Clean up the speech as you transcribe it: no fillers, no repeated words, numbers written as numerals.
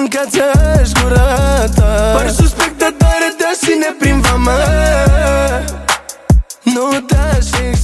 mâncați-aș gura ta. Pari suspectă tare de-a sine prin vama. Nu te-aș